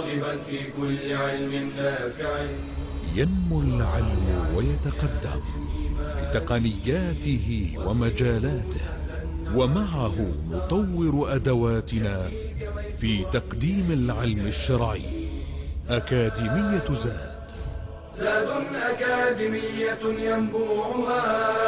راغبا في كل علم نافع. ينمو العلم ويتقدم بتقنياته ومجالاته، ومعه نطور أدواتنا في تقديم العلم الشرعي. أكاديمية زاد أكاديمية ينبوعها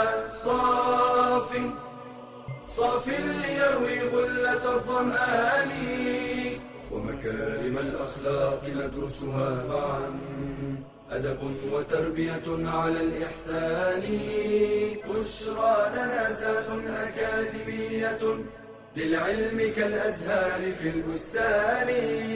صاف ليروي غلة الظمآن، ومكارم الأخلاق ندرسها معا، أدب وتربية على الإحسان. بشرى لنا زاد أكاديمية للعلم كالأزهار في البستان.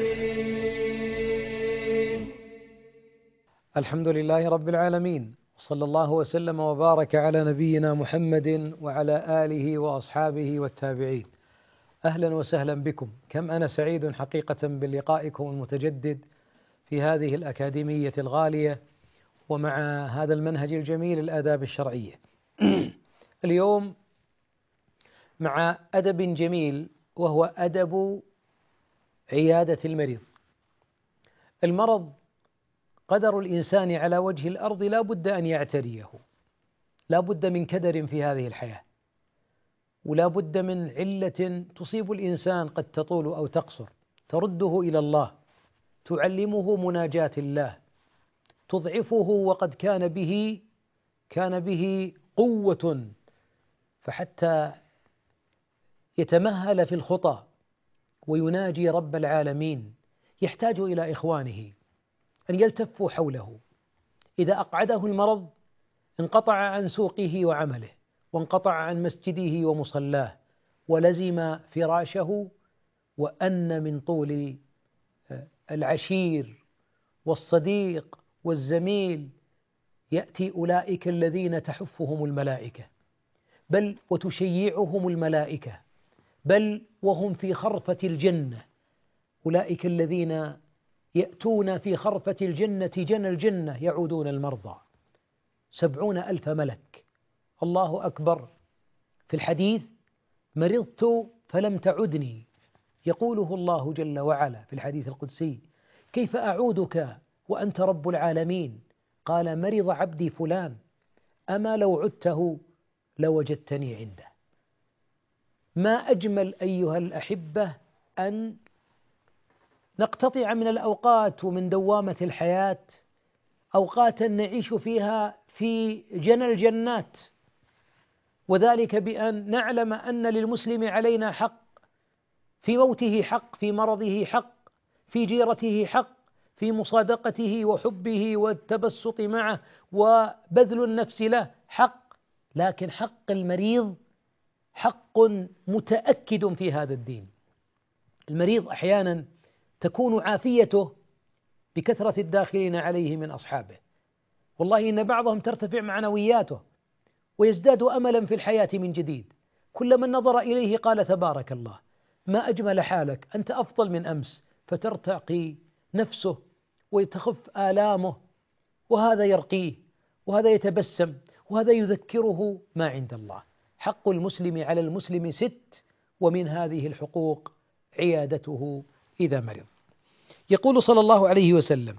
الحمد لله رب العالمين، وصلى الله وسلم وبارك على نبينا محمد وعلى آله وأصحابه والتابعين. أهلا وسهلا بكم. كم أنا سعيد حقيقة بلقائكم المتجدد في هذه الأكاديمية الغالية، ومع هذا المنهج الجميل الآداب الشرعية. اليوم مع أدب جميل، وهو أدب عيادة المريض. المرض قدر الإنسان على وجه الأرض لا بد أن يعتريه، لا بد من كدر في هذه الحياة، ولا بد من علة تصيب الإنسان قد تطول أو تقصر، ترده إلى الله، تعلمه مناجاة الله، تضعفه وقد كان به قوة، فحتى يتمهل في الخطى ويناجي رب العالمين يحتاج إلى إخوانه أن يلتفوا حوله. إذا أقعده المرض انقطع عن سوقه وعمله، وانقطع عن مسجده ومصلاه، ولزم فراشه، وأن من طول العشير والصديق والزميل يأتي أولئك الذين تحفهم الملائكة، بل وتشيعهم الملائكة، بل وهم في خرفة الجنة. أولئك الذين يأتون في خرفة الجنة جنى الجنة يعودون المرضى 70,000 ملك. الله أكبر. في الحديث: مرضت فلم تعدني، يقوله الله جل وعلا في الحديث القدسي: كيف أعودك وأنت رب العالمين؟ قال: مرض عبدي فلان، أما لو عدته لوجدتني عنده. ما أجمل أيها الأحبة أن نقتطع من الأوقات ومن دوامة الحياة أوقاتا نعيش فيها في جنى الجنات، وذلك بأن نعلم أن للمسلم علينا حق، في موته حق، في مرضه حق، في جيرته حق، في مصادقته وحبه والتبسط معه وبذل النفس له حق. لكن حق المريض حق متأكد في هذا الدين. المريض أحيانا تكون عافيته بكثرة الداخلين عليه من أصحابه، والله إن بعضهم ترتفع معنوياته ويزداد أملا في الحياة من جديد، كلما نظر إليه قال: تبارك الله، ما أجمل حالك، أنت أفضل من أمس، فترتقي نفسه ويتخف آلامه، وهذا يرقيه، وهذا يتبسم، وهذا يذكره ما عند الله. حق المسلم على المسلم 6، ومن هذه الحقوق عيادته إذا مرض. يقول صلى الله عليه وسلم: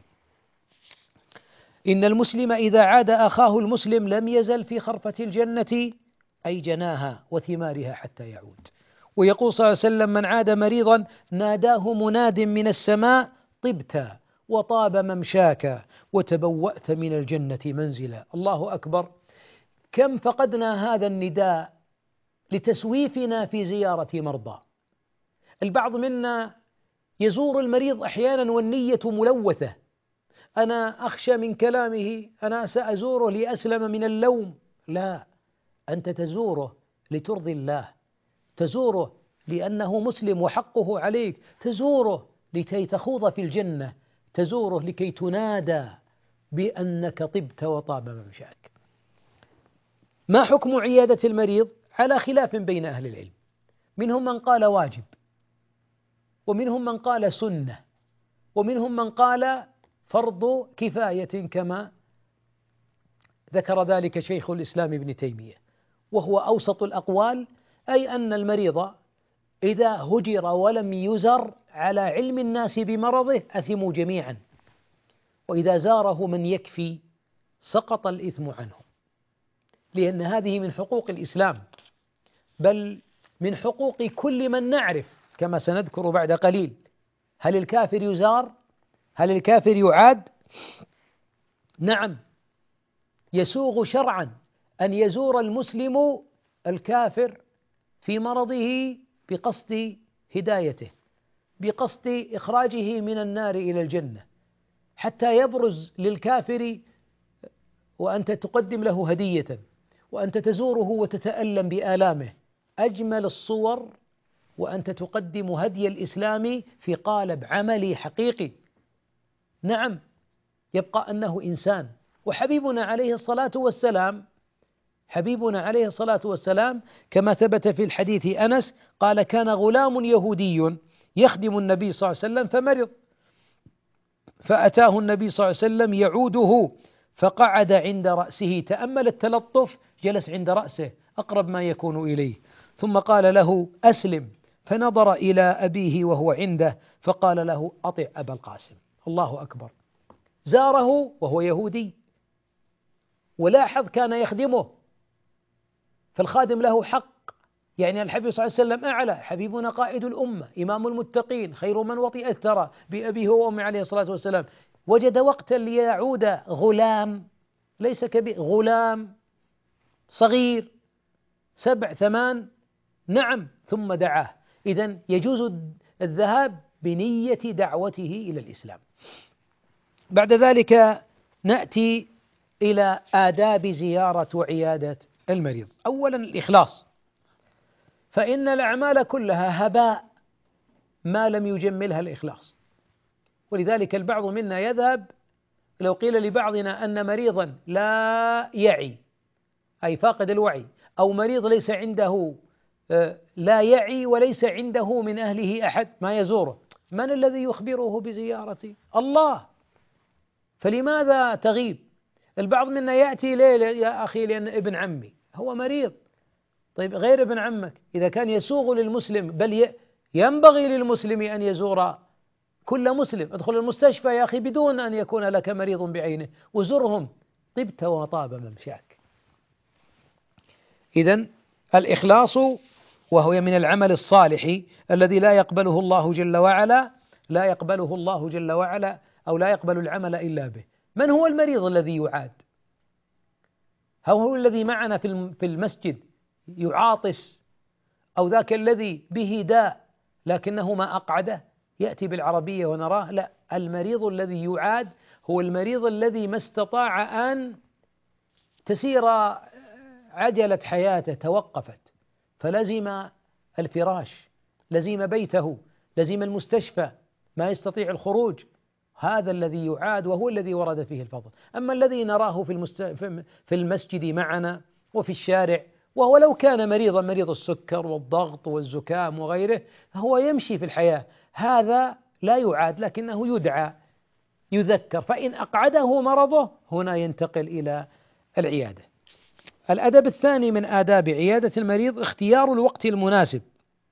إن المسلم إذا عاد أخاه المسلم لم يزل في خرفة الجنة، أي جناها وثمارها، حتى يعود. ويقول صلى الله عليه وسلم: من عاد مريضا ناداه مناد من السماء: طبت وطاب ممشاك وتبوأت من الجنة منزلا. الله أكبر. كم فقدنا هذا النداء لتسويفنا في زيارة مرضى. البعض منا يزور المريض أحيانا والنية ملوثة: أنا أخشى من كلامه، أنا سأزوره لأسلم من اللوم. لا، أنت تزوره لترضي الله، تزوره لأنه مسلم وحقه عليك، تزوره لكي تخوض في الجنة، تزوره لكي تنادى بأنك طبت وطاب ممشاك. ما حكم عيادة المريض؟ على خلاف بين أهل العلم، منهم من قال واجب، ومنهم من قال سنة، ومنهم من قال فرض كفاية، كما ذكر ذلك شيخ الإسلام ابن تيمية، وهو أوسط الأقوال، أي أن المريض إذا هجر ولم يزر على علم الناس بمرضه أثموا جميعا، وإذا زاره من يكفي سقط الإثم عنه، لأن هذه من حقوق الإسلام، بل من حقوق كل من نعرف كما سنذكر بعد قليل. هل الكافر يزار؟ هل الكافر يعاد؟ نعم، يسوغ شرعا أن يزور المسلم الكافر في مرضه بقصد هدايته، بقصد إخراجه من النار إلى الجنة، حتى يبرز للكافر وأنت تقدم له هدية، وأنت تزوره وتتألم بآلامه. أجمل الصور وأنت تقدم هدي الإسلام في قالب عملي حقيقي. نعم، يبقى أنه إنسان. وحبيبنا عليه الصلاة والسلام، حبيبنا عليه الصلاة والسلام كما ثبت في الحديث أنس قال: كان غلام يهودي يخدم النبي صلى الله عليه وسلم فمرض، فأتاه النبي صلى الله عليه وسلم يعوده، فقعد عند رأسه، تأمل التلطف، جلس عند رأسه أقرب ما يكون إليه، ثم قال له: أسلم. فنظر إلى أبيه وهو عنده فقال له: أطع أبا القاسم. الله أكبر، زاره وهو يهودي، ولاحظ كان يخدمه، فالخادم له حق. يعني الحبيب صلى الله عليه وسلم أعلى، حبيبنا قائد الأمة، إمام المتقين، خير من وطئ الثرى بأبيه وأمه عليه الصلاة والسلام، وجد وقتا ليعود غلام، ليس كبير، غلام صغير 7 8، نعم، ثم دعاه. إذن يجوز الذهاب بنية دعوته إلى الإسلام. بعد ذلك نأتي إلى آداب زيارة وعيادة المريض. أولا الإخلاص، فإن الأعمال كلها هباء ما لم يجملها الإخلاص. ولذلك البعض منا يذهب، لو قيل لبعضنا أن مريضا لا يعي أي فاقد الوعي، أو مريض ليس عنده لا يعي وليس عنده من أهله أحد ما يزوره، من الذي يخبره بزيارتي؟ الله. فلماذا تغيب؟ البعض منا يأتي ليه يا أخي؟ لأن ابن عمي هو مريض. طيب غير ابن عمك إذا كان يسوغ للمسلم، بل ينبغي للمسلم أن يزور كل مسلم. ادخل المستشفى يا أخي بدون أن يكون لك مريض بعينه، وزرهم، طبت وطاب ممشاك. إذن الإخلاص، وهو من العمل الصالح الذي لا يقبله الله جل وعلا، لا يقبله الله جل وعلا، أو لا يقبل العمل إلا به. من هو المريض الذي يعاد؟ هو الذي معنا في المسجد يعاطس، أو ذاك الذي به داء لكنه ما أقعده يأتي بالعربية ونراه؟ لا، المريض الذي يعاد هو المريض الذي ما استطاع أن تسير عجلة حياته، توقفت، فلزم الفراش، لزم بيته، لزم المستشفى، ما يستطيع الخروج. هذا الذي يعاد، وهو الذي ورد فيه الفضل. أما الذي نراه في المسجد معنا وفي الشارع، وهو لو كان مريضا، مريض السكر والضغط والزكام وغيره، هو يمشي في الحياة، هذا لا يعاد، لكنه يدعى، يذكر، فإن أقعده مرضه هنا ينتقل إلى العيادة. الأدب الثاني من آداب عيادة المريض اختيار الوقت المناسب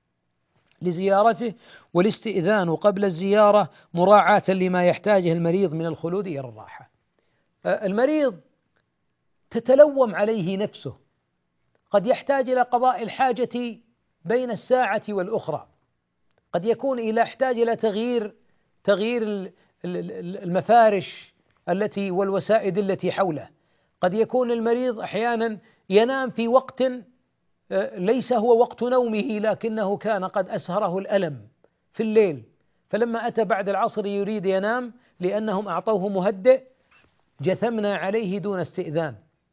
لزيارته، والاستئذان قبل الزيارة مراعاة لما يحتاجه المريض من الخلود إلى الراحة. المريض تتلوم عليه نفسه، قد يحتاج إلى قضاء الحاجة بين الساعة والأخرى، قد يكون يحتاج إلى تغيير المفارش التي والوسائد التي حوله، قد يكون المريض أحيانا ينام في وقت ليس هو وقت نومه، لكنه كان قد أسهره الألم في الليل، فلما أتى بعد العصر يريد ينام لأنهم أعطوه مهدئ، جثمنا عليه دون استئذان.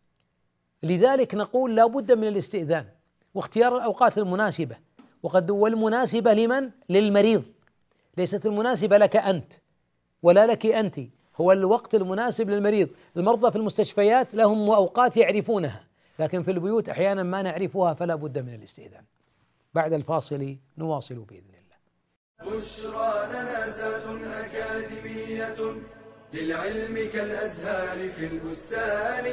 لذلك نقول لا بد من الاستئذان واختيار الأوقات المناسبة، والمناسبة لمن؟ للمريض، ليست المناسبة لك أنت ولا لك أنت، هو الوقت المناسب للمريض. المرضى في المستشفيات لهم أوقات يعرفونها، لكن في البيوت أحيانا ما نعرفها، فلا بد من الاستئذان. بعد الفاصل نواصل بإذن الله. بشرى لنا ذات أكاديمية للعلم كالأزهار في البستان.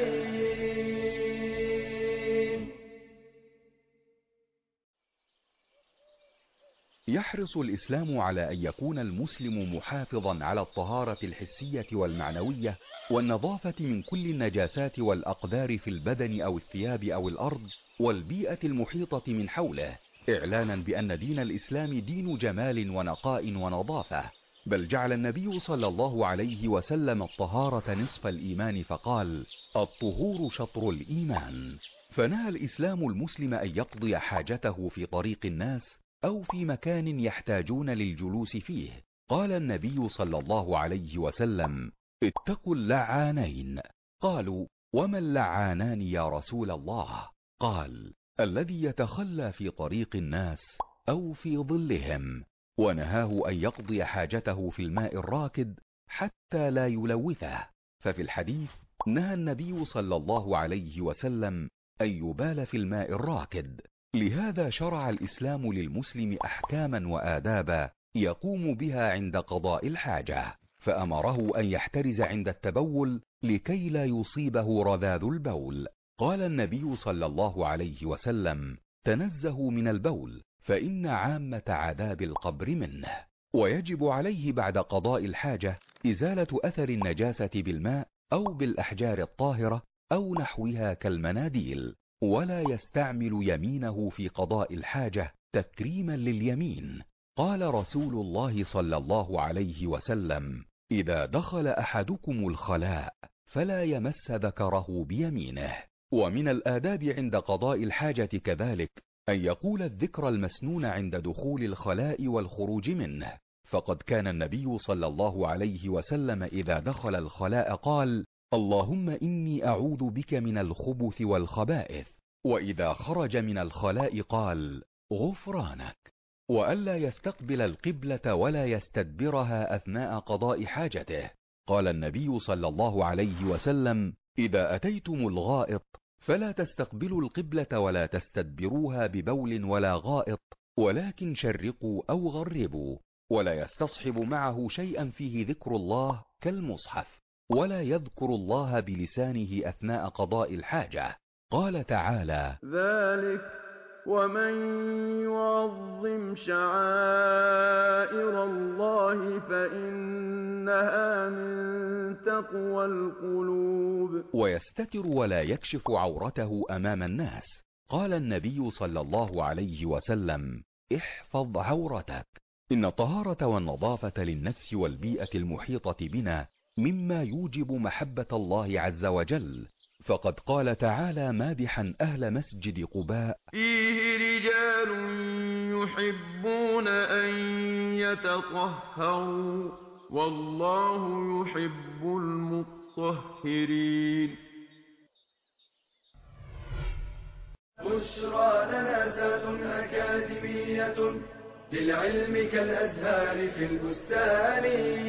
يحرص الإسلام على أن يكون المسلم محافظا على الطهارة الحسية والمعنوية والنظافة من كل النجاسات والأقدار في البدن أو الثياب أو الأرض والبيئة المحيطة من حوله، إعلانا بأن دين الإسلام دين جمال ونقاء ونظافة. بل جعل النبي صلى الله عليه وسلم الطهارة نصف الإيمان فقال: الطهور شطر الإيمان. فنهى الإسلام المسلم أن يقضي حاجته في طريق الناس أو في مكان يحتاجون للجلوس فيه. قال النبي صلى الله عليه وسلم: اتقوا اللعانين. قالوا: وما اللعانان يا رسول الله؟ قال: الذي يتخلى في طريق الناس أو في ظلهم. ونهاه أن يقضي حاجته في الماء الراكد حتى لا يلوثه. ففي الحديث نهى النبي صلى الله عليه وسلم أن يبال في الماء الراكد. لهذا شرع الإسلام للمسلم أحكاما وآدابا يقوم بها عند قضاء الحاجة، فأمره أن يحترز عند التبول لكي لا يصيبه رذاذ البول. قال النبي صلى الله عليه وسلم: تنزهوا من البول فإن عامة عذاب القبر منه. ويجب عليه بعد قضاء الحاجة إزالة أثر النجاسة بالماء أو بالأحجار الطاهرة أو نحوها كالمناديل، ولا يستعمل يمينه في قضاء الحاجة تكريما لليمين. قال رسول الله صلى الله عليه وسلم: إذا دخل أحدكم الخلاء فلا يمس ذكره بيمينه. ومن الآداب عند قضاء الحاجة كذلك أن يقول الذكر المسنون عند دخول الخلاء والخروج منه، فقد كان النبي صلى الله عليه وسلم إذا دخل الخلاء قال: اللهم إني أعوذ بك من الخبث والخبائث. وإذا خرج من الخلاء قال: غفرانك. وألا يستقبل القبلة ولا يستدبرها أثناء قضاء حاجته. قال النبي صلى الله عليه وسلم: إذا أتيتم الغائط فلا تستقبلوا القبلة ولا تستدبروها ببول ولا غائط، ولكن شرقوا أو غربوا. ولا يستصحب معه شيئا فيه ذكر الله كالمصحف، ولا يذكر الله بلسانه أثناء قضاء الحاجة. قال تعالى: ذلك ومن يعظم شعائر الله فإنها من تقوى القلوب. ويستتر ولا يكشف عورته أمام الناس. قال النبي صلى الله عليه وسلم: احفظ عورتك. إن الطهارة والنظافة للنفس والبيئة المحيطة بنا مما يوجب محبة الله عز وجل، فقد قال تعالى مادحا أهل مسجد قباء: فيه رجال يحبون أن يتطهروا والله يحب المطهرين. بشرى لنا ذات أكاديمية للعلم كالأزهار في البستان.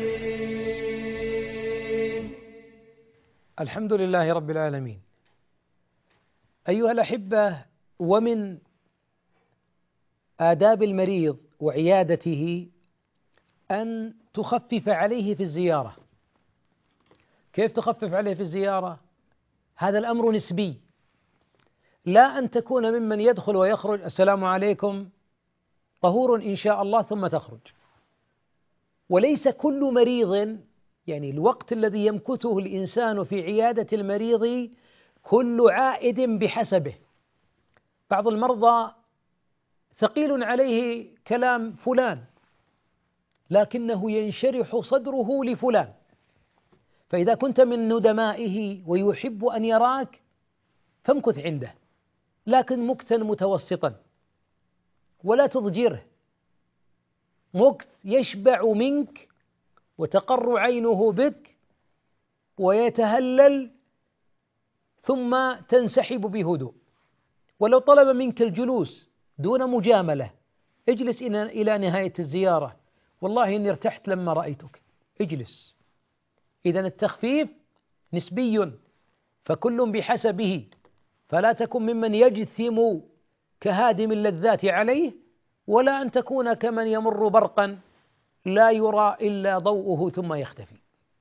الحمد لله رب العالمين. أيها الأحبة، ومن آداب المريض وعيادته أن تخفف عليه في الزيارة. كيف تخفف عليه في الزيارة؟ هذا الأمر نسبي، لا أن تكون ممن يدخل ويخرج السلام عليكم طهور إن شاء الله ثم تخرج. وليس كل مريض، يعني الوقت الذي يمكثه الإنسان في عيادة المريض كل عائد بحسبه. بعض المرضى ثقيل عليه كلام فلان لكنه ينشرح صدره لفلان، فإذا كنت من ندمائه ويحب أن يراك فامكث عنده، لكن مكثا متوسطا ولا تضجره، مكث يشبع منك وتقر عينه بك ويتهلل ثم تنسحب بهدوء. ولو طلب منك الجلوس دون مجاملة اجلس إلى نهاية الزيارة، والله إني ارتحت لما رأيتك، اجلس. إذن التخفيف نسبي فكل بحسبه، فلا تكن ممن يجثم كهادم اللذات عليه، ولا أن تكون كمن يمر برقا لا يرى إلا ضوءه ثم يختفي.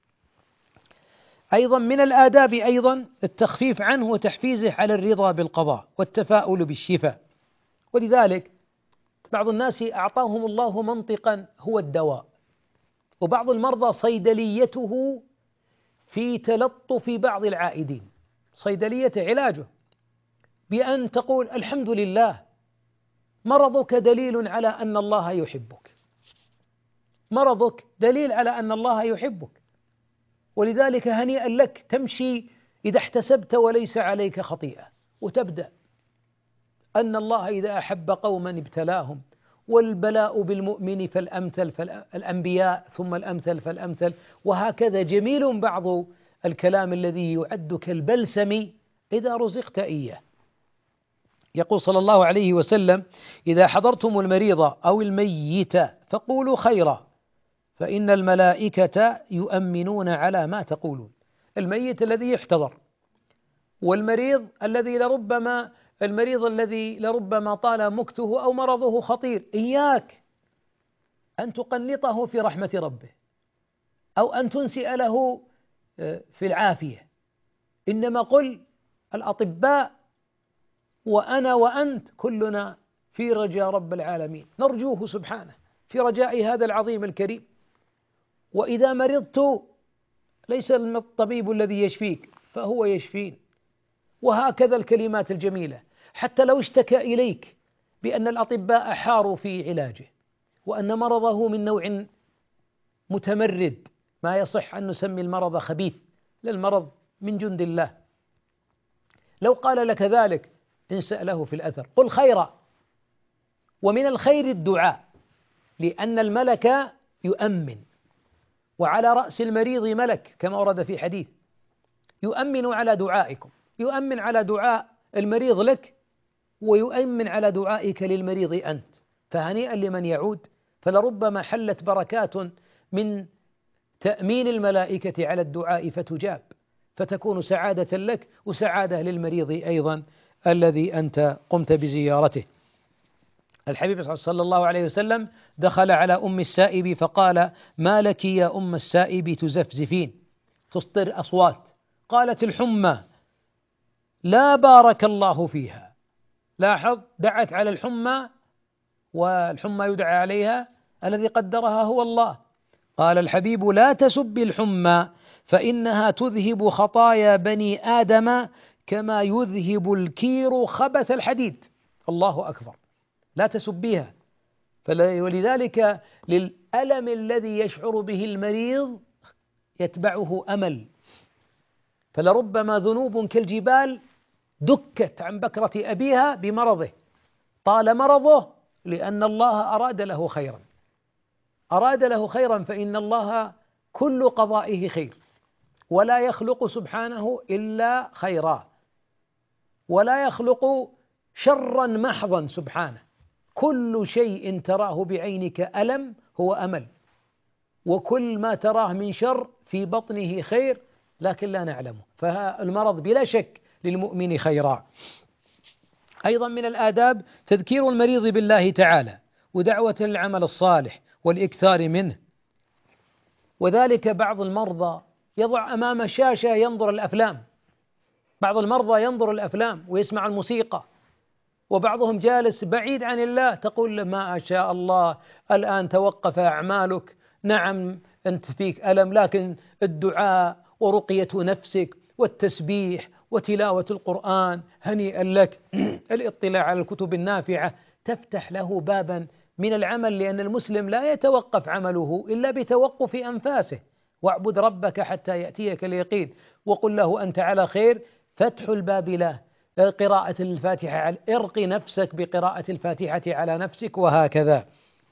أيضا من الآداب أيضا التخفيف عنه وتحفيزه على الرضا بالقضاء والتفاؤل بالشفاء. ولذلك بعض الناس أعطاهم الله منطقا هو الدواء، وبعض المرضى صيدليته في تلطف بعض العائدين، صيدلية علاجه بأن تقول الحمد لله مرضك دليل على أن الله يحبك، مرضك دليل على أن الله يحبك، ولذلك هنيئا لك تمشي إذا احتسبت وليس عليك خطيئة، وتبدأ أن الله إذا أحب قوما ابتلاهم، والبلاء بالمؤمن فالأمثل فالأنبياء ثم الأمثل فالأمثل، وهكذا جميل بعض الكلام الذي يعد كالبلسم إذا رزقت إياه. يقول صلى الله عليه وسلم: إذا حضرتم المريض أو الميت فقولوا خيرا فإن الملائكة يؤمنون على ما تقولون. الميت الذي يحتضر، والمريض الذي لربما طال مكثه أو مرضه خطير، إياك أن تقنطه في رحمة ربه أو أن تنسئ له في العافية، إنما قل الأطباء وأنا وأنت كلنا في رجاء رب العالمين، نرجوه سبحانه في رجاء هذا العظيم الكريم. وإذا مرضت ليس الطبيب الذي يشفيك فهو يشفين، وهكذا الكلمات الجميلة. حتى لو اشتكى إليك بأن الأطباء حاروا في علاجه وأن مرضه من نوع متمرد، ما يصح أن نسمي المرض خبيث، للمرض من جند الله، لو قال لك ذلك انسأ له في الأثر، قل خيرا. ومن الخير الدعاء، لأن الملك يؤمن، وعلى رأس المريض ملك كما ورد في حديث يؤمن على دعائكم، يؤمن على دعاء المريض لك ويؤمن على دعائك للمريض أنت، فهنيئا لمن يعود. فلربما حلت بركات من تأمين الملائكة على الدعاء فتجاب، فتكون سعادة لك وسعادة للمريض أيضا الذي أنت قمت بزيارته. الحبيب صلى الله عليه وسلم دخل على أم السائب فقال: ما لك يا أم السائب تزفزفين، تصدر أصوات؟ قالت: الحمى. لا بارك الله فيها. لاحظ، دعت على الحمى، والحمى يدعى عليها، الذي قدرها هو الله. قال الحبيب: لا تسب الحمى فإنها تذهب خطايا بني آدم كما يذهب الكير خبث الحديد. الله أكبر، لا تسبيها. ولذلك للألم الذي يشعر به المريض يتبعه أمل، فلربما ذنوب كالجبال دكت عن بكرة أبيها بمرضه، طال مرضه لأن الله أراد له خيرا، أراد له خيرا، فإن الله كل قضائه خير، ولا يخلق سبحانه إلا خيرا، ولا يخلق شرا محضا سبحانه. كل شيء تراه بعينك ألم هو أمل، وكل ما تراه من شر في بطنه خير لكن لا نعلمه، فالمرض بلا شك للمؤمن خيرا. أيضا من الآداب تذكير المريض بالله تعالى ودعوة للعمل الصالح والإكثار منه، وذلك بعض المرضى يضع أمام شاشة ينظر الأفلام، بعض المرضى ينظر الأفلام ويسمع الموسيقى، وبعضهم جالس بعيد عن الله، تقول له: ما شاء الله الآن توقف أعمالك، نعم أنت فيك ألم، لكن الدعاء ورقية نفسك والتسبيح وتلاوة القرآن هنيئا لك. الاطلاع على الكتب النافعة تفتح له بابا من العمل، لأن المسلم لا يتوقف عمله إلا بتوقف أنفاسه. واعبد ربك حتى يأتيك اليقين، وقل له أنت على خير، فتح الباب له، قراءة الفاتحة، ارقي نفسك بقراءة الفاتحة على نفسك، وهكذا.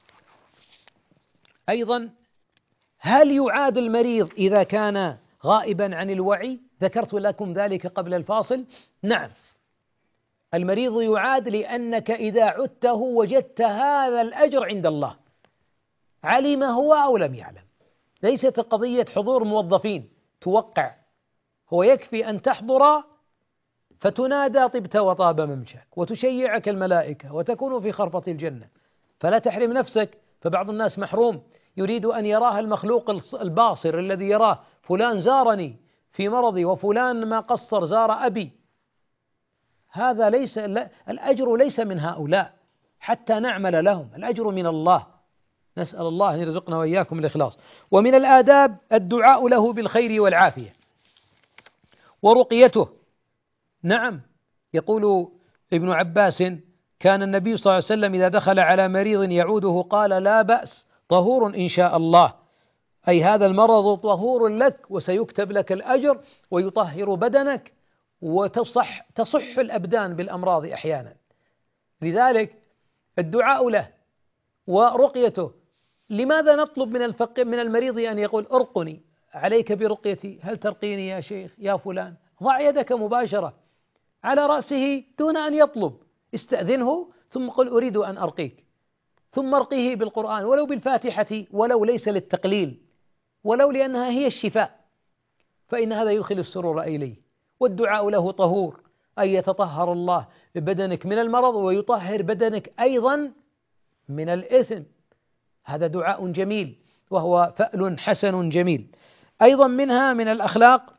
أيضا هل يعاد المريض إذا كان غائبا عن الوعي؟ ذكرت لكم ذلك قبل الفاصل. نعم، المريض يعاد، لأنك إذا عدته وجدت هذا الأجر عند الله، علم هو أو لم يعلم. ليست قضية حضور موظفين توقع، هو يكفي أن تحضر فتنادى طبت وطاب ممشاك، وتشيعك الملائكة وتكون في خرفة الجنة، فلا تحرم نفسك. فبعض الناس محروم، يريد أن يراه المخلوق الباصر الذي يراه، فلان زارني في مرضي وفلان ما قصر زار أبي. هذا ليس، الأجر ليس من هؤلاء، حتى نعمل لهم، الأجر من الله، نسأل الله أن يرزقنا وإياكم الإخلاص. ومن الآداب الدعاء له بالخير والعافية ورقيته. نعم، يقول ابن عباس: كان النبي صلى الله عليه وسلم إذا دخل على مريض يعوده قال: لا بأس، طهور إن شاء الله، أي هذا المرض طهور لك وسيكتب لك الأجر ويطهر بدنك وتصح الأبدان بالأمراض أحيانا. لذلك الدعاء له ورقيته. لماذا نطلب من المريض أن يقول: ارقني، عليك برقيتي، هل ترقيني يا شيخ يا فلان؟ ضع يدك مباشرة على رأسه دون أن يطلب، استأذنه ثم قل: أريد أن أرقيك، ثم ارقيه بالقرآن ولو بالفاتحة، ولو ليس للتقليل، ولو لأنها هي الشفاء، فإن هذا يدخل السرور إليه. والدعاء له طهور، أي يتطهر الله ببدنك من المرض ويطهر بدنك أيضا من الإثم. هذا دعاء جميل وهو فأل حسن جميل. أيضا منها من الأخلاق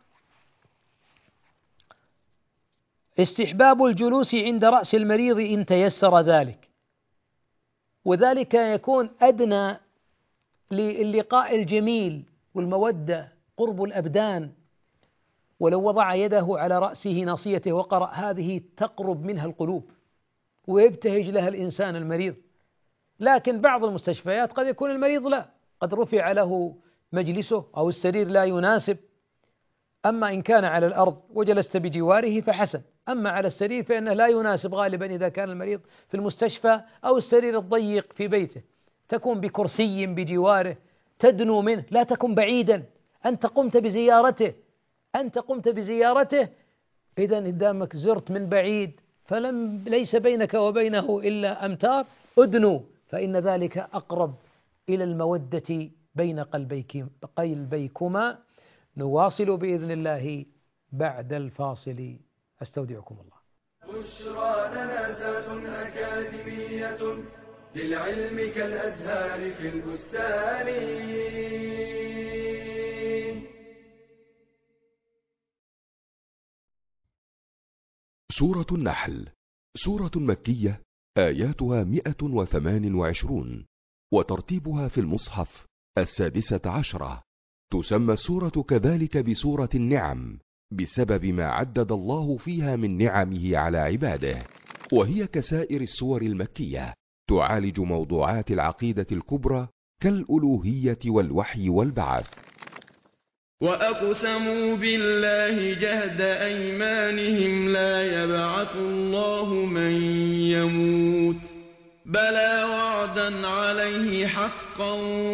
استحباب الجلوس عند رأس المريض إن تيسر ذلك، وذلك يكون أدنى للقاء الجميل والمودة، قرب الأبدان. ولو وضع يده على رأسه ناصيته وقرأ هذه تقرب منها القلوب ويبتهج لها الإنسان المريض. لكن بعض المستشفيات قد يكون المريض لا، قد رفع له مجلسه أو السرير لا يناسب. أما إن كان على الأرض وجلست بجواره فحسن، أما على السرير فإنه لا يناسب غالبا إذا كان المريض في المستشفى أو السرير الضيق في بيته. تكون بكرسي بجواره تدنو منه، لا تكن بعيدا. أنت قمت بزيارته إذا قدامك زرت من بعيد ليس بينك وبينه إلا أمتار، أدنو، فإن ذلك أقرب إلى المودة بين قلبيكما. نواصل بإذن الله بعد الفاصل، أستودعكم الله. بشرى لنا ذات أكاديمية للعلم كالأزهار في البستان. سورة النحل سورة مكية، آياتها 128، وترتيبها في المصحف 16. تسمى السورة كذلك بسورة النعم بسبب ما عدد الله فيها من نعمه على عباده، وهي كسائر السور المكية تعالج موضوعات العقيدة الكبرى كالألوهية والوحي والبعث. وأقسموا بالله جهد أيمانهم لا يبعث الله من يموت، بلى وعدا عليه حقا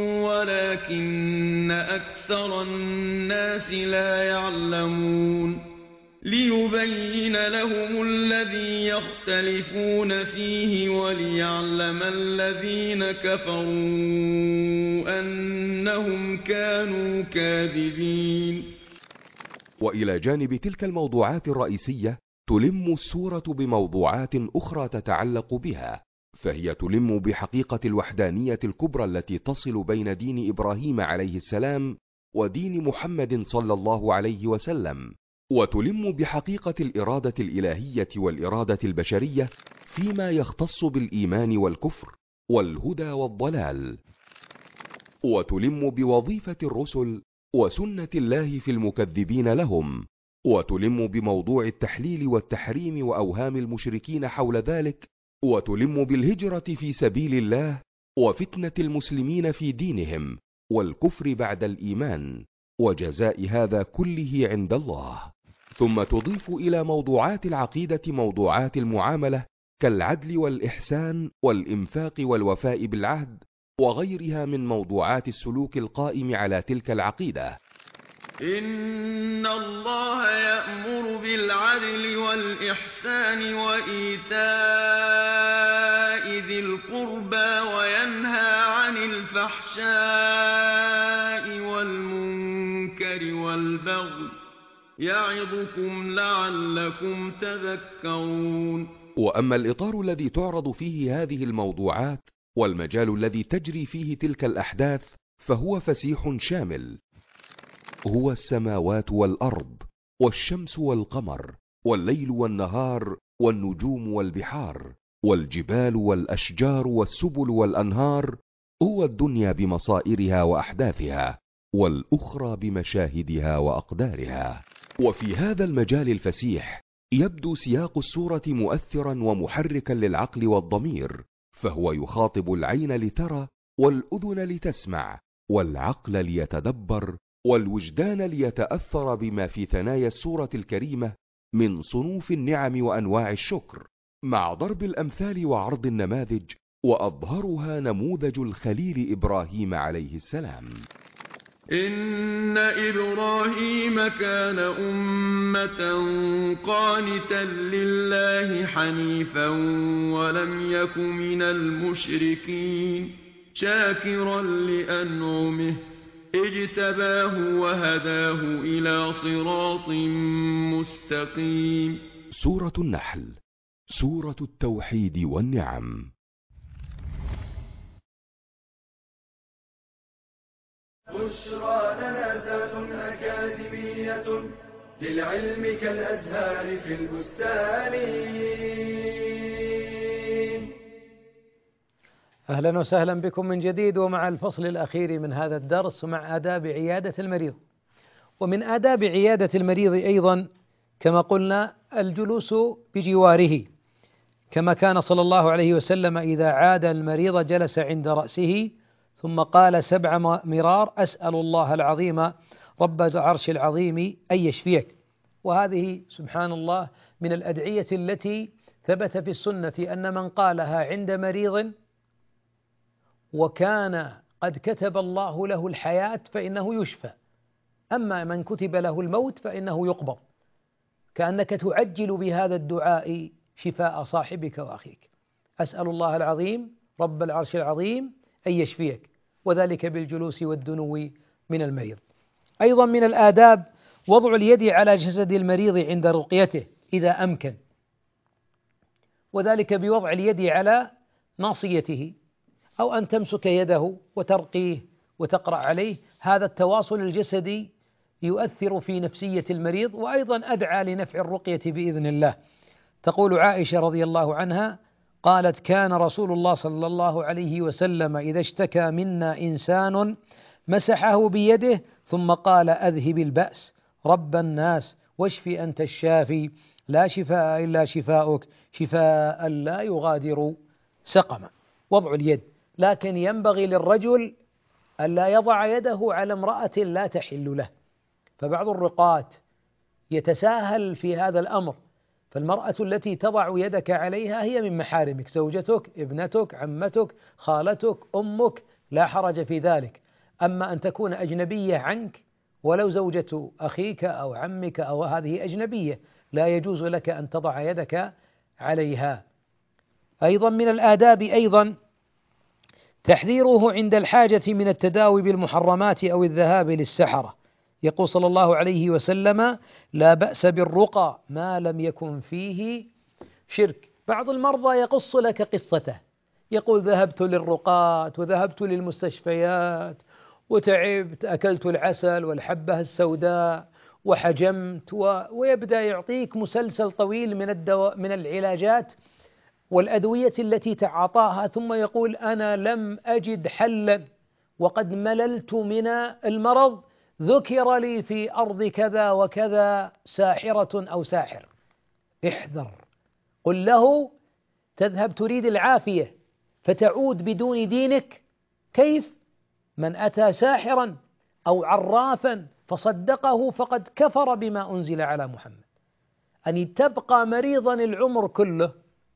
ولكن أكثر الناس لا يعلمون، ليبين لهم الذي يختلفون فيه وليعلم الذين كفروا أنهم كانوا كاذبين. وإلى جانب تلك الموضوعات الرئيسية تلم السورة بموضوعات أخرى تتعلق بها، فهي تلم بحقيقة الوحدانية الكبرى التي تصل بين دين إبراهيم عليه السلام ودين محمد صلى الله عليه وسلم، وتلم بحقيقة الإرادة الإلهية والإرادة البشرية فيما يختص بالإيمان والكفر والهدى والضلال، وتلم بوظيفة الرسل وسنة الله في المكذبين لهم، وتلم بموضوع التحليل والتحريم وأوهام المشركين حول ذلك، وتلم بالهجرة في سبيل الله وفتنة المسلمين في دينهم والكفر بعد الإيمان وجزاء هذا كله عند الله. ثم تضيف إلى موضوعات العقيدة موضوعات المعاملة كالعدل والإحسان والإنفاق والوفاء بالعهد وغيرها من موضوعات السلوك القائم على تلك العقيدة. إن الله يأمر بالعدل والإحسان وإيتاء ذي القربى وينهى عن الفحشاء والمنكر والبغي يعظكم لعلكم تذكرون. وأما الإطار الذي تعرض فيه هذه الموضوعات والمجال الذي تجري فيه تلك الأحداث فهو فسيح شامل، هو السماوات والأرض والشمس والقمر والليل والنهار والنجوم والبحار والجبال والأشجار والسبل والأنهار هو الدنيا بمصائرها وأحداثها، والأخرى بمشاهدها وأقدارها. وفي هذا المجال الفسيح يبدو سياق السورة مؤثرا ومحركا للعقل والضمير، فهو يخاطب العين لترى، والأذن لتسمع، والعقل ليتدبر، والوجدان ليتأثر بما في ثنايا السورة الكريمة من صنوف النعم وأنواع الشكر، مع ضرب الأمثال وعرض النماذج، وأظهرها نموذج الخليل إبراهيم عليه السلام. إن إبراهيم كان أمة قانتا لله حنيفا ولم يك من المشركين شاكرا لأنعمه اجتباه وهداه إلى صراط مستقيم. سورة النحل، سورة التوحيد والنعم. بشرى لنا ذات أكاديمية للعلم كالأزهار في البستان. أهلا وسهلا بكم من جديد ومع الفصل الأخير من هذا الدرس ومع آداب عيادة المريض. ومن آداب عيادة المريض أيضا كما قلنا الجلوس بجواره، كما كان صلى الله عليه وسلم إذا عاد المريض جلس عند رأسه ثم قال 7 مرار: أسأل الله العظيم رب العرش العظيم أن يشفيك. وهذه سبحان الله من الأدعية التي ثبت في السنة أن من قالها عند مريض وكان قد كتب الله له الحياة فإنه يشفى، أما من كتب له الموت فإنه يقبض، كأنك تعجل بهذا الدعاء شفاء صاحبك وأخيك. أسأل الله العظيم رب العرش العظيم أن يشفيك، وذلك بالجلوس والدنو من المريض. أيضا من الآداب وضع اليد على جسد المريض عند رقيته إذا أمكن، وذلك بوضع اليد على ناصيته، أو أن تمسك يده وترقيه وتقرأ عليه. هذا التواصل الجسدي يؤثر في نفسية المريض، وأيضا أدعى لنفع الرقية بإذن الله. تقول عائشة رضي الله عنها قالت: كان رسول الله صلى الله عليه وسلم إذا اشتكى منا إنسان مسحه بيده ثم قال: أذهب البأس رب الناس واشف أنت الشافي لا شفاء إلا شفاؤك شفاء لا يغادر سقما. وضع اليد، لكن ينبغي للرجل ألا يضع يده على امرأة لا تحل له، فبعض الرقاة يتساهل في هذا الأمر، فالمرأة التي تضع يدك عليها هي من محارمك، زوجتك، ابنتك، عمتك، خالتك، أمك، لا حرج في ذلك. أما أن تكون أجنبية عنك ولو زوجة أخيك أو عمك أو هذه أجنبية، لا يجوز لك أن تضع يدك عليها. أيضا من الآداب أيضا تحذيره عند الحاجة من التداوي بالمحرمات أو الذهاب للسحرة. يقول صلى الله عليه وسلم: لا بأس بالرقى ما لم يكن فيه شرك. بعض المرضى يقص لك قصته، يقول: ذهبت للرقاة وذهبت للمستشفيات وتعبت، أكلت العسل والحبة السوداء وحجمت، ويبدأ يعطيك مسلسل طويل من العلاجات والأدوية التي تعاطاها، ثم يقول: أنا لم أجد حلا وقد مللت من المرض، ذكر لي في أرض كذا وكذا ساحرة أو ساحر. احذر، قل له: تذهب تريد العافية فتعود بدون دينك؟ كيف؟ من أتى ساحرا أو عرافا فصدقه فقد كفر بما أنزل على محمد. أن تبقى مريضا العمر كله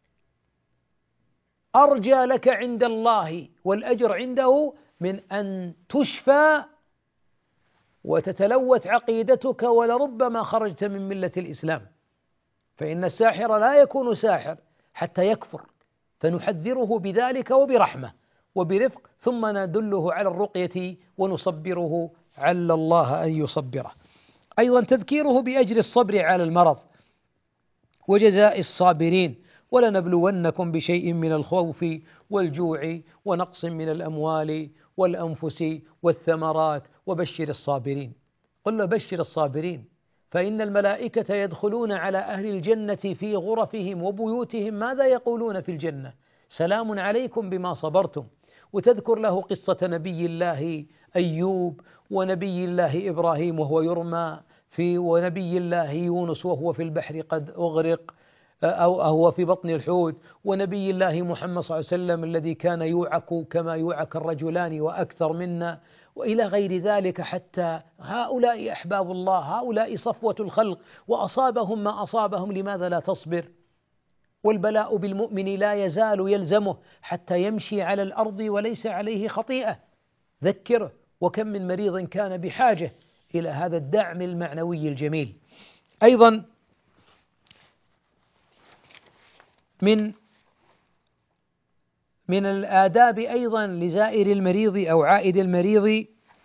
أرجى لك عند الله والأجر عنده من أن تشفى وتتلوث عقيدتك ولربما خرجت من ملة الإسلام، فإن الساحر لا يكون ساحر حتى يكفر، فنحذره بذلك وبرحمة وبرفق، ثم ندله على الرقية ونصبره على الله أن يصبره. أيضا تذكيره بأجر الصبر على المرض وجزاء الصابرين: ولنبلونكم بشيء من الخوف والجوع ونقص من الأموال والأنفس والثمرات وبشر الصابرين. قل له: بشر الصابرين، فإن الملائكة يدخلون على أهل الجنة في غرفهم وبيوتهم ماذا يقولون في الجنة؟ سلام عليكم بما صبرتم. وتذكر له قصة نبي الله أيوب ونبي الله إبراهيم وهو يرمى ونبي الله يونس وهو في البحر قد أغرق أو هو في بطن الحوت، ونبي الله محمد صلى الله عليه وسلم الذي كان يوعك كما يوعك الرجلان وأكثر منا، وإلى غير ذلك. حتى هؤلاء أحباب الله، هؤلاء صفوة الخلق، وأصابهم ما أصابهم لماذا لا تصبر؟ والبلاء بالمؤمن لا يزال يلزمه حتى يمشي على الأرض وليس عليه خطيئة. ذكره، وكم من مريض كان بحاجة إلى هذا الدعم المعنوي الجميل. أيضا من الآداب أيضا لزائر المريض أو عائد المريض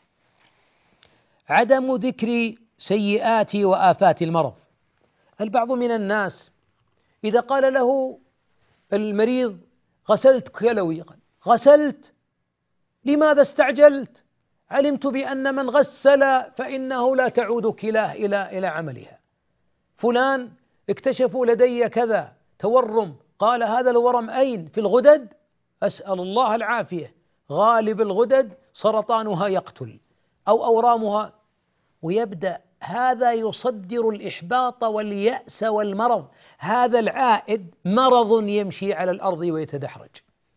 عدم ذكر سيئات وآفات المرض. البعض من الناس إذا قال له المريض غسلت كلوي، غسلت؟ لماذا استعجلت؟ علمت بأن من غسل فإنه لا تعود كلاه إلى عملها. فلان اكتشفوا لدي كذا تورم، قال هذا الورم أين؟ في الغدد؟ أسأل الله العافية. غالب الغدد سرطانها يقتل أو أورامها، ويبدأ هذا يصدر الإحباط واليأس والمرض. هذا العائد مرض يمشي على الأرض ويتدحرج.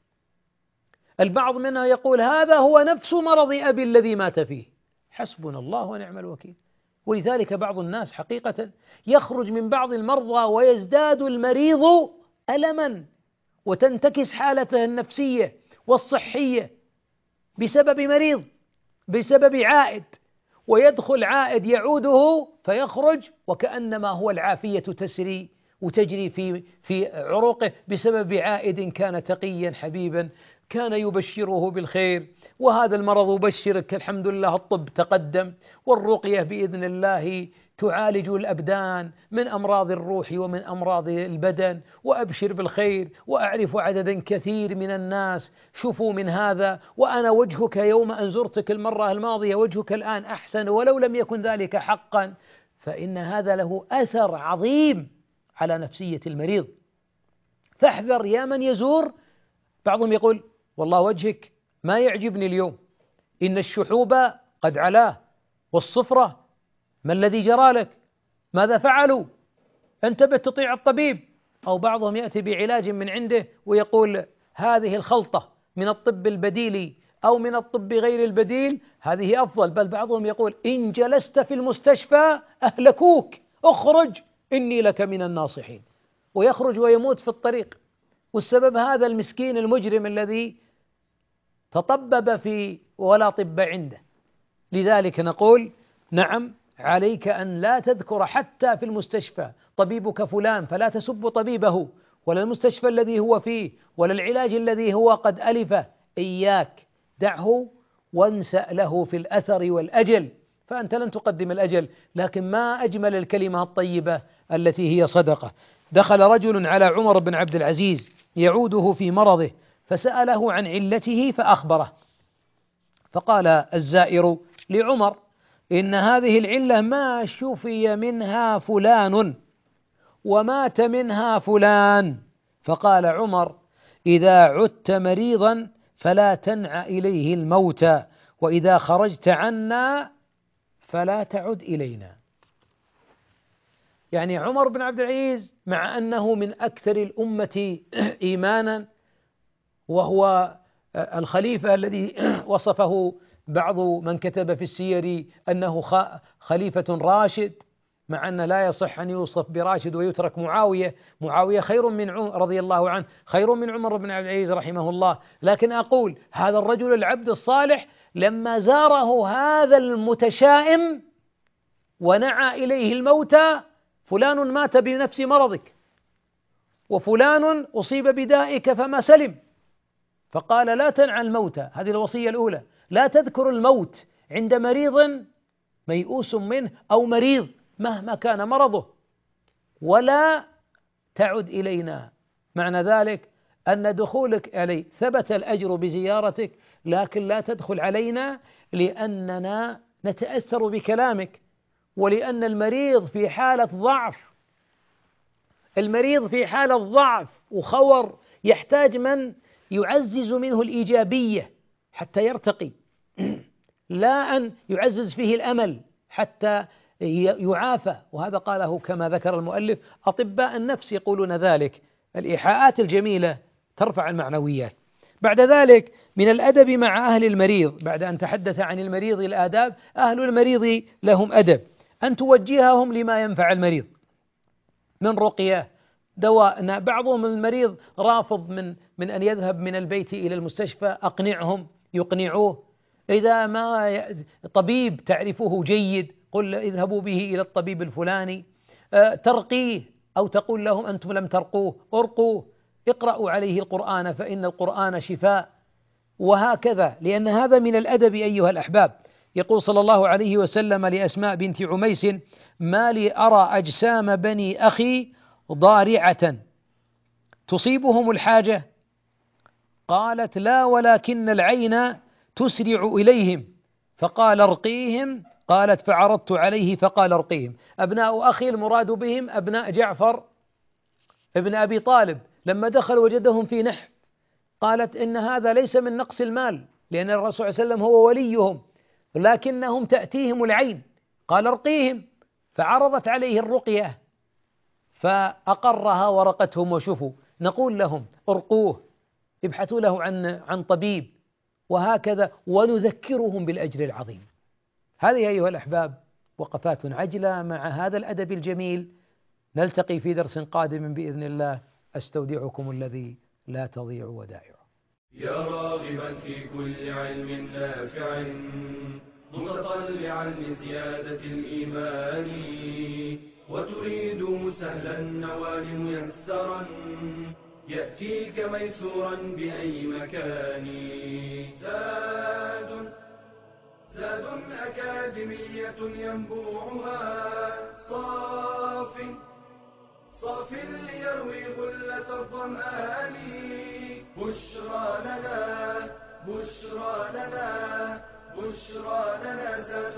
البعض منها يقول هذا هو نفس مرض أبي الذي مات فيه. حسبنا الله ونعم الوكيل. ولذلك بعض الناس حقيقة يخرج من بعض المرضى ويزداد المريض ألما، وتنتكس حالته النفسية والصحية بسبب مريض، بسبب عائد، ويدخل عائد يعوده فيخرج وكأنما هو العافية تسري وتجري في عروقه بسبب عائد كان تقيا حبيبا كان يبشره بالخير. وهذا المرض يبشرك الحمد لله الطب تقدم، والرقية بإذن الله تعالج الأبدان من أمراض الروح ومن أمراض البدن، وأبشر بالخير. وأعرف عددا كثير من الناس شفوا من هذا، وأنا وجهك يوم أن زرتك المرة الماضية وجهك الآن أحسن، ولو لم يكن ذلك حقا فإن هذا له أثر عظيم على نفسية المريض. فاحذر يا من يزور. بعضهم يقول والله وجهك ما يعجبني اليوم، إن الشحوب قد علاه والصفرة، ما الذي جرى لك؟ ماذا فعلوا؟ انتبه تطيع الطبيب. أو بعضهم يأتي بعلاج من عنده ويقول هذه الخلطة من الطب البديل أو من الطب غير البديل هذه أفضل. بل بعضهم يقول إن جلست في المستشفى أهلكوك، اخرج إني لك من الناصحين، ويخرج ويموت في الطريق. والسبب هذا المسكين المجرم الذي تطبب في ولا طب عنده. لذلك نقول نعم عليك أن لا تذكر حتى في المستشفى طبيبك فلان، فلا تسب طبيبه ولا المستشفى الذي هو فيه ولا العلاج الذي هو قد ألفه. إياك دعه وانسأ له في الأثر والأجل، فأنت لن تقدم الأجل. لكن ما أجمل الكلمة الطيبة التي هي صدقة. دخل رجل على عمر بن عبد العزيز يعوده في مرضه فسأله عن علته فأخبره، فقال الزائر لعمر إن هذه العلة ما شفي منها فلان ومات منها فلان. فقال عمر إذا عدت مريضا فلا تنع إليه الموت، وإذا خرجت عنا فلا تعد إلينا. يعني عمر بن عبد العزيز مع أنه من أكثر الأمة إيمانا، وهو الخليفة الذي وصفه بعض من كتب في السير أنه خليفة راشد، مع أن لا يصح أن يوصف براشد ويترك معاوية خير من عمر رضي الله عنه، خير من عمر بن عبد العزيز رحمه الله. لكن أقول هذا الرجل العبد الصالح لما زاره هذا المتشائم ونعى إليه الموتى، فلان مات بنفس مرضك وفلان أصيب بدائك فما سلم، فقال لا تنعى الموتى. هذه الوصية الأولى، لا تذكر الموت عند مريض ميؤوس منه أو مريض مهما كان مرضه، ولا تعد إلينا. معنى ذلك أن دخولك علي ثبت الأجر بزيارتك، لكن لا تدخل علينا لأننا نتأثر بكلامك ولأن المريض في حالة ضعف، المريض في حالة ضعف وخور يحتاج من يعزز منه الإيجابية حتى يرتقي، لا أن يعزز فيه الأمل حتى يعافى. وهذا قاله كما ذكر المؤلف أطباء النفس يقولون ذلك. الإيحاءات الجميلة ترفع المعنويات. بعد ذلك من الأدب مع أهل المريض، بعد أن تحدث عن المريض الآداب، أهل المريض لهم أدب، أن توجههم لما ينفع المريض من رقية، دواء. بعضهم المريض رافض من أن يذهب من البيت إلى المستشفى، أقنعهم يقنعوه. إذا ما طبيب تعرفه جيد قل اذهبوا به إلى الطبيب الفلاني. ترقيه أو تقول لهم أنتم لم ترقوه، ارقوه، اقرأوا عليه القرآن فإن القرآن شفاء. وهكذا، لأن هذا من الأدب أيها الأحباب. يقول صلى الله عليه وسلم لأسماء بنت عميس: ما لي أرى أجسام بني أخي ضارعة تصيبهم الحاجة؟ قالت: لا، ولكن العين تسرع إليهم. فقال: ارقيهم. قالت: فعرضت عليه فقال: ارقيهم. أبناء أخي المراد بهم أبناء جعفر ابن أبي طالب، لما دخل وجدهم في نحف. قالت: إن هذا ليس من نقص المال، لأن الرسول صلى الله عليه وسلم هو وليهم، لكنهم تأتيهم العين. قال: ارقيهم. فعرضت عليه الرقية فأقرها ورقتهم وشفوا. نقول لهم: ارقوه، ابحثوا له عن طبيب، وهكذا، ونذكرهم بالأجر العظيم. هذه أيها الأحباب وقفات عجلة مع هذا الأدب الجميل. نلتقي في درس قادم بإذن الله. أستودعكم الذي لا تضيع ودائعه. يا راغبا في كل علم نافع، متطلعا لزيادة الإيمان، وتريد سهلا النوال ميسرا، يأتيك ميسورا بأي مكان. زاد أكاديمية ينبوعها صاف ليروي غلة الظمآن. بشرى لنا زاد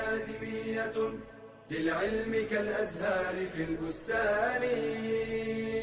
أكاديمية للعلم كالأزهار في البستان.